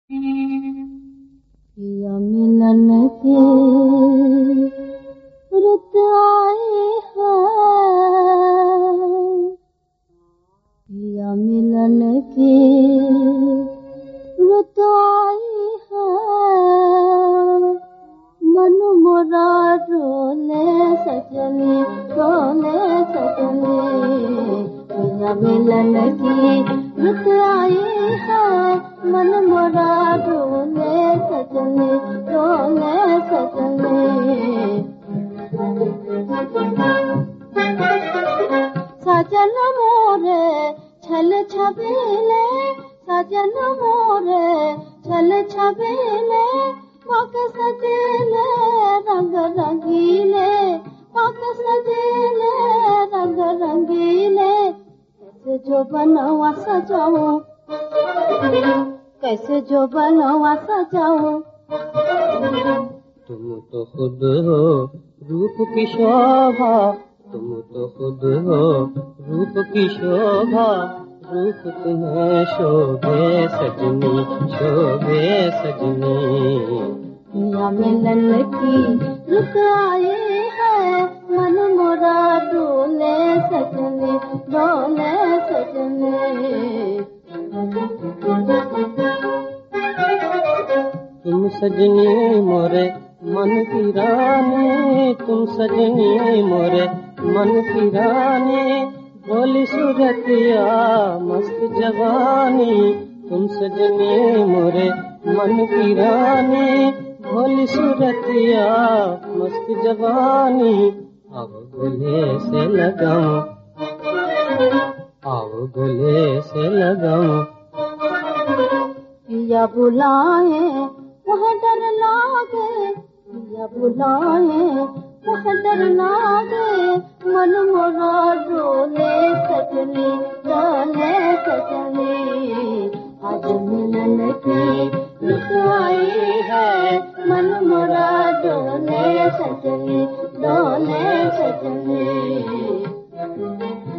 पिया मिलन की रुत आई है, पिया मिलन की रुत आई है, मन मोरा डोले सजनी डोले सजनी। पिया मिलन की रुत आई है, मन मोरा डोले सजनी डोले सजनी। सजन मोरे छल छबीले, सजन मोरे छल छबीले, पग सजेले रंग रंगीले, पग सजेले रंग रंगीले। कैसे जो बनवा सजाऊं, कैसे जो बनवा सजाऊं। तुम तो खुद हो रूप की शोभा, तुम तो खुद हो रूप की शोभा, रूप तुम्हें शोभे सजनी शोभे सजनी। पिया मिलन की रुत आई है, मन मोरा डोले सजनी डोले सजनी। तुम सजनी मोरे मन की रानी, तुम सजनी मोरे मन की रानी, भोली सूरतिया मस्त जवानी। तुम सजनी मोरे मन की रानी, भोली सूरतिया मस्त जवानी। आओ गले से लगाऊं, आओ गले से लगाऊं। पिया बुलाए वह डर लागे, पिया बुलाए वह डर लागे, मन मोरा डोले सजनी डोले सजनी। आज मिलन की रुत आई है, मन मोरा डोले सजनी डोले सजनी।